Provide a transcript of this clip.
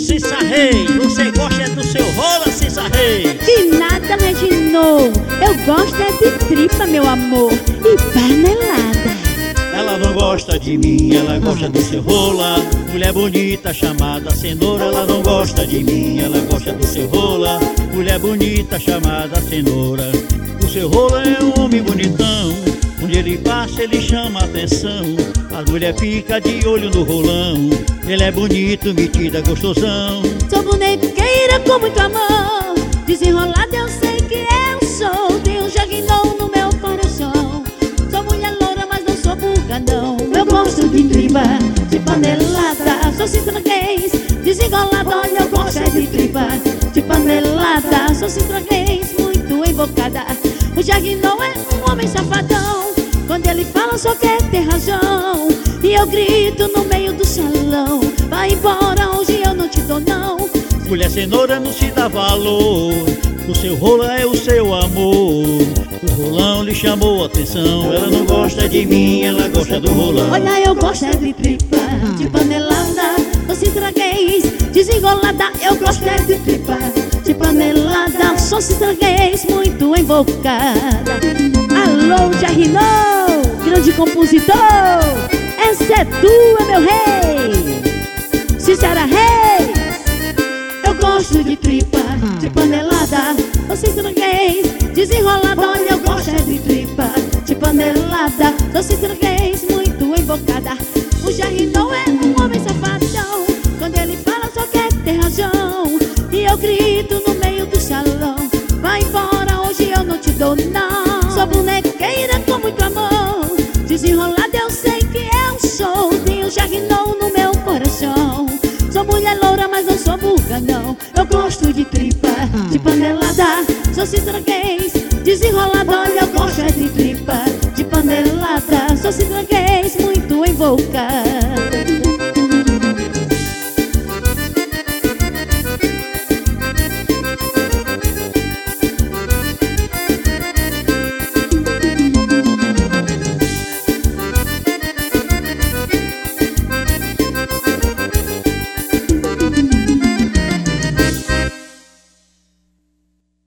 Cissa Rei, você gosta do seu rola, Cissa Rei? De nada, Reginô, eu gosto é de tripa, meu amor, e panelada. Ela não gosta de mim, ela gosta do seu rola. Mulher bonita chamada cenoura. Ela não gosta de mim, ela gosta do seu rola. Mulher bonita chamada cenoura. O seu rola é um homem bonitão, onde ele passa ele chama a atenção. As mulher fica de olho no rolão. Ele é bonito, metido, gostosão. Sou bonequeira com muito amor, desenrolada eu sei que eu sou. Tenho Jagnon no meu coração. Sou mulher loura, mas não sou burra não. Eu gosto de tripa, de panelada. Sou citranguês, desenrolada. Olha, eu gosto é de tripa, de panelada. Sou citranguês, muito invocada. O Jagnon é um homem safadão. Quando ele fala só quer ter razão. E eu grito no meio do salão: vai embora, hoje eu não te dou não. Mulher cenoura não se dá valor, o seu rola é o seu amor. O rolão lhe chamou a atenção. Ela não gosta de mim, ela gosta do rolão. Olha, eu gosto é de tripa, de panelada. Sou citranguês, desenrolada. Eu gosto é de tripa, de panelada. Sou citranguês, muito invocada. Alô, Jagnon, grande compositor, essa é tua, meu rei, Cissa Rei. Eu gosto de tripa, de panelada. Sou citranguês, desenrolada. Olha, eu gosto é de tripa, de panelada. Sou citranguês, muito invocada. O Jagnon é um homem safadão. Quando ele fala só quer ter razão. E eu grito no meio do salão: vai embora, hoje eu não te dou não. Sou bonequeira com muito amor, desenrolada eu sei que eu sou. Tenho Jagnon no meu coração. Sou mulher loura, mas não sou burra não. Eu gosto de tripa, de panelada. Sou citranguês, desenrolada. Olha, eu gosto é de tripa, de panelada. Sou citranguês, muito invocada.